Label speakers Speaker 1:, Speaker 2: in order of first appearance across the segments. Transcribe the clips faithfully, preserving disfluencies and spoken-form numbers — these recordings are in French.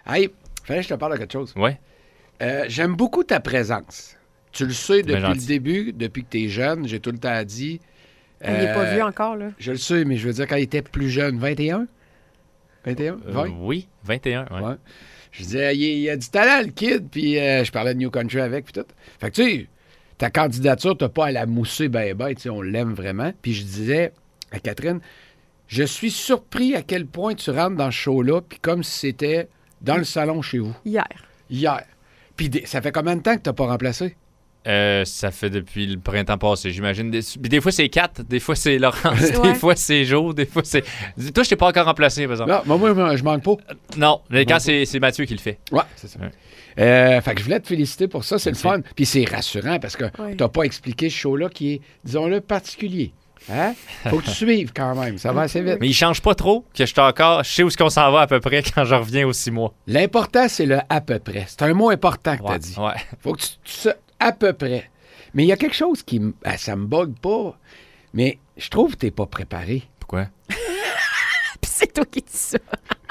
Speaker 1: Hey, fallait que je te parle de quelque chose.
Speaker 2: Oui.
Speaker 1: Euh, j'aime beaucoup ta présence. Tu le sais depuis
Speaker 2: gentil.
Speaker 1: le début, depuis que tu es jeune, j'ai tout le temps dit.
Speaker 3: Il n'est pas
Speaker 1: euh,
Speaker 3: vieux encore, là.
Speaker 1: Je le sais, mais je veux dire, quand il était plus jeune, vingt et un? vingt et un?
Speaker 2: Euh,
Speaker 1: vingt?
Speaker 2: oui, vingt et un. Ouais.
Speaker 1: Ouais. Je disais, il, il a du talent, le kid, puis euh, je parlais de New Country avec, puis tout. Fait que tu sais, ta candidature, t'as pas à la mousser ben ben, tu sais, on l'aime vraiment. Puis je disais à Catherine, je suis surpris à quel point tu rentres dans ce show-là, puis comme si c'était dans le salon chez vous.
Speaker 3: Hier.
Speaker 1: Hier. Puis des- ça fait combien de temps que t'as pas remplacé?
Speaker 2: Euh, ça fait depuis le printemps passé, j'imagine. Des, puis des fois, c'est Kat, des fois, c'est Laurence,
Speaker 3: Ouais.
Speaker 2: des fois, c'est Jo, des fois, c'est... Toi, je t'ai pas encore remplacé, par exemple.
Speaker 1: Non, moi, moi, je manque pas.
Speaker 2: Non, mais quand c'est, c'est Mathieu qui le fait.
Speaker 1: Ouais, c'est ça.
Speaker 2: Ouais.
Speaker 1: Euh, fait que je voulais te féliciter pour ça, c'est
Speaker 2: Merci.
Speaker 1: le fun. Puis c'est rassurant parce que
Speaker 3: Ouais.
Speaker 1: t'as pas expliqué ce show-là qui est, disons-le, particulier. Hein? Faut que tu suives quand même, ça va assez vite.
Speaker 2: Mais il change pas trop, que je suis encore... Je sais où est-ce qu'on s'en va à peu près quand je reviens aux six mois.
Speaker 1: L'important, c'est le à peu près. C'est un mot important que t'as
Speaker 2: Ouais,
Speaker 1: dit.
Speaker 2: ouais.
Speaker 1: Faut que tu, tu sais à peu près. Mais il y a quelque chose qui... m- ben, ça me bug pas, mais je trouve que t'es pas préparé.
Speaker 2: Pourquoi?
Speaker 3: Puis c'est toi qui dis ça.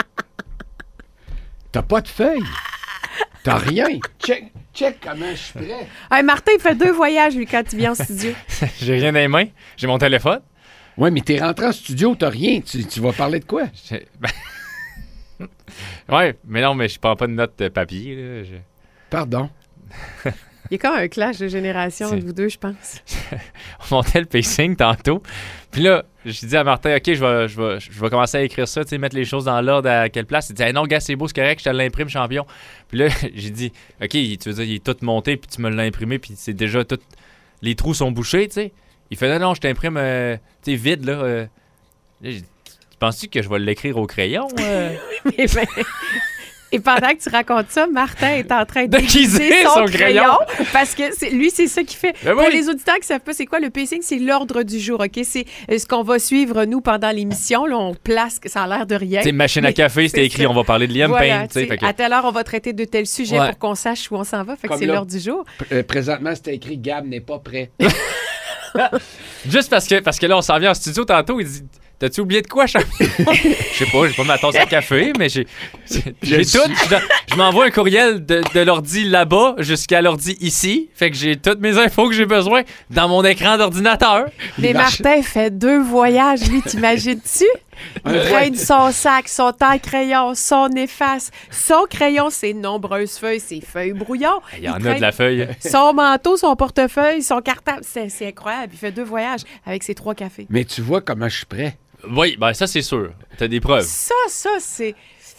Speaker 1: T'as pas de feuille. T'as rien. Check, check comment je suis prêt.
Speaker 3: Hey, Martin, il fait deux voyages, lui, quand il vient en studio.
Speaker 2: J'ai rien dans les mains, j'ai mon téléphone.
Speaker 1: Ouais, mais t'es rentré en studio, t'as rien. Tu, tu vas parler de quoi?
Speaker 2: J'ai- ben- ouais, mais non, mais je prends pas de notes de papier. Là. Je-
Speaker 1: Pardon.
Speaker 3: Il y a comme un clash de génération
Speaker 2: C'est-
Speaker 3: entre vous deux, je pense.
Speaker 2: On montait le pacing tantôt. Puis là, j'ai dit à Martin, OK, je vais, je vais, je vais commencer à écrire ça, tu sais, mettre les choses dans l'ordre à quelle place. Il dit, hey, non, gars, c'est beau, c'est correct, je te l'imprime, champion. Puis là, j'ai dit, OK, tu veux dire, il est tout monté, puis tu me l'as imprimé, puis c'est déjà tout. Les trous sont bouchés, tu sais. Il fait, non, non, je t'imprime, euh, tu sais, vide, là. euh. Là, j'ai dit, tu penses-tu que je vais l'écrire au crayon? euh?
Speaker 3: Mais ben, et pendant que tu racontes ça, Martin est en train de
Speaker 2: Déguiser
Speaker 3: déguiser son,
Speaker 2: son
Speaker 3: crayon,
Speaker 2: crayon.
Speaker 3: parce que c'est, lui, c'est ça qu'il fait.
Speaker 2: Ben
Speaker 3: Pour
Speaker 2: oui.
Speaker 3: les auditeurs qui ne savent pas c'est quoi le pacing, c'est l'ordre du jour, OK? C'est euh, ce qu'on va suivre, nous, pendant l'émission. Là, on place, ça a l'air de rien.
Speaker 2: Tu sais, machine à
Speaker 3: Mais
Speaker 2: café, c'était
Speaker 3: c'est
Speaker 2: écrit,
Speaker 3: ça.
Speaker 2: on va parler de Liam
Speaker 3: Voilà,
Speaker 2: Payne, tu sais.
Speaker 3: tu sais,
Speaker 2: fait que-
Speaker 3: à telle heure, on va traiter de tel sujet
Speaker 2: Ouais.
Speaker 3: pour qu'on sache où on s'en va. Fait que
Speaker 1: Comme
Speaker 3: c'est
Speaker 1: là.
Speaker 3: l'ordre du jour.
Speaker 1: P- euh, présentement, c'était écrit Gab n'est pas prêt.
Speaker 2: Juste parce que, parce que là, on s'en vient en studio tantôt, il dit t'as-tu oublié de quoi, champion? Je sais pas, j'ai pas ma tasse à café, mais j'ai. J'ai j'ai
Speaker 1: Je
Speaker 2: tout. Je, je m'envoie un courriel de, de l'ordi là-bas jusqu'à l'ordi ici. Fait que j'ai toutes mes infos que j'ai besoin dans mon écran d'ordinateur.
Speaker 3: Mais
Speaker 1: marche-
Speaker 3: Martin fait deux voyages, lui, t'imagines-tu? Il
Speaker 1: Ouais.
Speaker 3: traîne son sac, son taille-crayon, son efface. Son crayon, ses nombreuses feuilles, ses feuilles brouillon.
Speaker 2: Il y en a
Speaker 3: traîne
Speaker 2: de la feuille.
Speaker 3: Son manteau, son portefeuille, son cartable. C'est, c'est incroyable. Il fait deux voyages avec ses trois cafés.
Speaker 1: Mais tu vois comment je suis prêt.
Speaker 2: Oui, ben ça, c'est sûr. T'as des preuves.
Speaker 3: Ça, ça, c'est...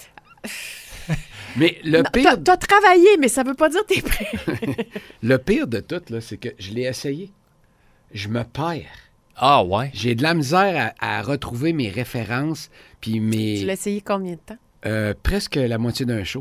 Speaker 1: Mais le
Speaker 3: Non,
Speaker 1: pire,
Speaker 3: T'as, t'as travaillé, mais ça veut pas dire que t'es prêt.
Speaker 1: le pire de tout, là, c'est que je l'ai essayé. Je me perds.
Speaker 2: Ah, ouais.
Speaker 1: J'ai de la misère à, à retrouver mes références, puis
Speaker 3: Tu
Speaker 1: mes...
Speaker 3: l'as essayé combien de temps?
Speaker 1: euh, presque la moitié d'un show.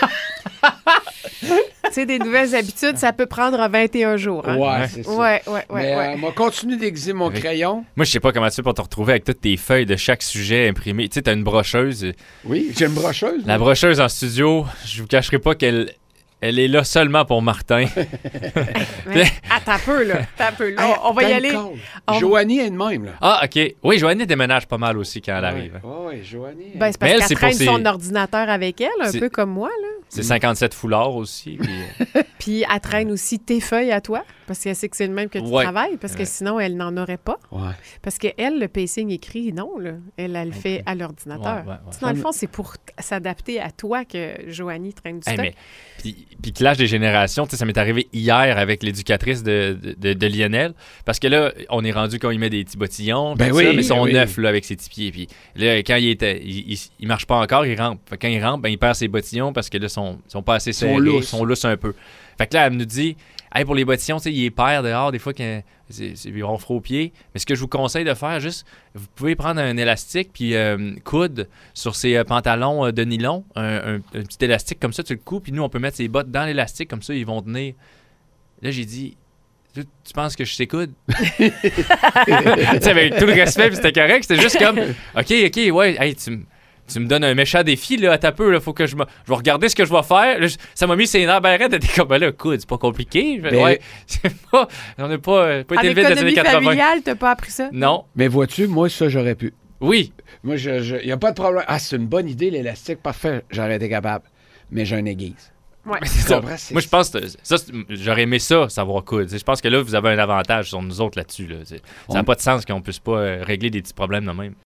Speaker 3: Tu sais, des nouvelles habitudes, ça peut prendre vingt et un jours. Hein?
Speaker 1: Ouais, c'est ça.
Speaker 3: Ouais, ouais, ouais,
Speaker 1: Mais
Speaker 3: ouais.
Speaker 1: euh, moi, continue d'aiguiser mon
Speaker 2: Oui.
Speaker 1: crayon.
Speaker 2: Moi, je sais pas comment tu fais pour te retrouver avec toutes tes feuilles de chaque sujet imprimées. Tu sais, t'as une brocheuse.
Speaker 1: Oui, j'ai une brocheuse.
Speaker 2: La brocheuse en studio, je vous cacherai pas qu'elle elle est là seulement pour Martin.
Speaker 3: Mais, attends un peu, là. Attends un peu, là.
Speaker 1: Hey,
Speaker 3: on va y
Speaker 1: time
Speaker 3: aller.
Speaker 1: call.
Speaker 3: On-
Speaker 1: Joanie est de même, là.
Speaker 2: Ah, OK. Oui, Joanie déménage pas mal aussi quand elle arrive.
Speaker 1: Ouais, ouais, Joanie.
Speaker 3: Ben, c'est
Speaker 2: Mais
Speaker 3: parce
Speaker 2: elle,
Speaker 3: qu'elle
Speaker 2: c'est pour
Speaker 3: traîne
Speaker 2: ses-
Speaker 3: son ordinateur avec elle, un
Speaker 2: C'est-
Speaker 3: peu comme moi, là.
Speaker 2: C'est cinquante-sept foulards aussi. puis, euh,
Speaker 3: Puis elle traîne aussi tes feuilles à toi, parce qu'elle sait que c'est le même que tu
Speaker 2: Ouais.
Speaker 3: travailles, parce que
Speaker 2: Ouais.
Speaker 3: sinon, elle n'en aurait pas.
Speaker 1: Ouais.
Speaker 3: Parce qu'elle, le pacing écrit, non, là. Elle, elle le fait à l'ordinateur.
Speaker 2: Ouais, ouais, ouais.
Speaker 3: Tu sais, Dans le fond, c'est pour t- s'adapter à toi que Joanie traîne du
Speaker 2: hey,
Speaker 3: stock.
Speaker 2: mais, puis, puis clash des générations, tu sais, ça m'est arrivé hier avec l'éducatrice de, de, de- de Lionel. Parce que là, on est rendu quand il met des petits bottillons,
Speaker 1: Ben
Speaker 2: tout
Speaker 1: oui,
Speaker 2: ça, mais ils sont
Speaker 1: oui.
Speaker 2: neufs là, avec ses petits pieds. Puis là, quand il, était, il, il, il marche pas encore, il rampe. Fait que quand il rampe, ben, il perd ses bottillons parce que là, ils sont, ils sont pas assez serrés,
Speaker 1: lousses.
Speaker 2: ils sont lousses un peu. Fait que là, elle nous dit, hey, pour les bottillons, tu sais, il est perd dehors, des fois, quand c'est, c'est, ils vont froid aux pieds. Mais ce que je vous conseille de faire, juste, vous pouvez prendre un élastique puis euh, coudre sur ses euh, pantalons euh, de nylon, un, un- un petit élastique comme ça, tu le coupes, puis nous, on peut mettre ses bottes dans l'élastique, comme ça, ils vont tenir. Là, j'ai dit, tu, tu penses que je sais coudre? Tu sais, avec tout le respect, puis c'était correct, c'était juste comme, OK, OK, ouais, hey, tu me... Tu me donnes un méchant défi, là, à ta peu, là, faut que je me... Je vais regarder ce que je vais faire. Là, je- ça m'a mis ses nerfs ben raides, t'es comme, ben là, écoute, c'est pas compliqué. Je fais,
Speaker 1: Mais-
Speaker 2: ouais, c'est pas... On n'est pas, euh, pas
Speaker 3: En
Speaker 2: été élevé dans les années
Speaker 3: économie
Speaker 2: quatre-vingts.
Speaker 3: familiale, t'as pas appris ça?
Speaker 2: Non.
Speaker 1: Mais vois-tu, moi, ça, j'aurais pu.
Speaker 2: Oui.
Speaker 1: Moi, il n'y a pas de problème. Ah, c'est une bonne idée, l'élastique. Parfait, j'aurais été capable. mais j'ai une aiguise.
Speaker 3: Ouais.
Speaker 2: C'est ça.
Speaker 1: Comprends, c'est-
Speaker 2: Moi, je pense que ça, c'est- j'aurais aimé ça, savoir coudre. Je pense que là, vous avez un avantage sur nous autres là-dessus. Là. Ça n'a
Speaker 1: On-
Speaker 2: pas de sens qu'on puisse pas euh, régler des petits problèmes de même.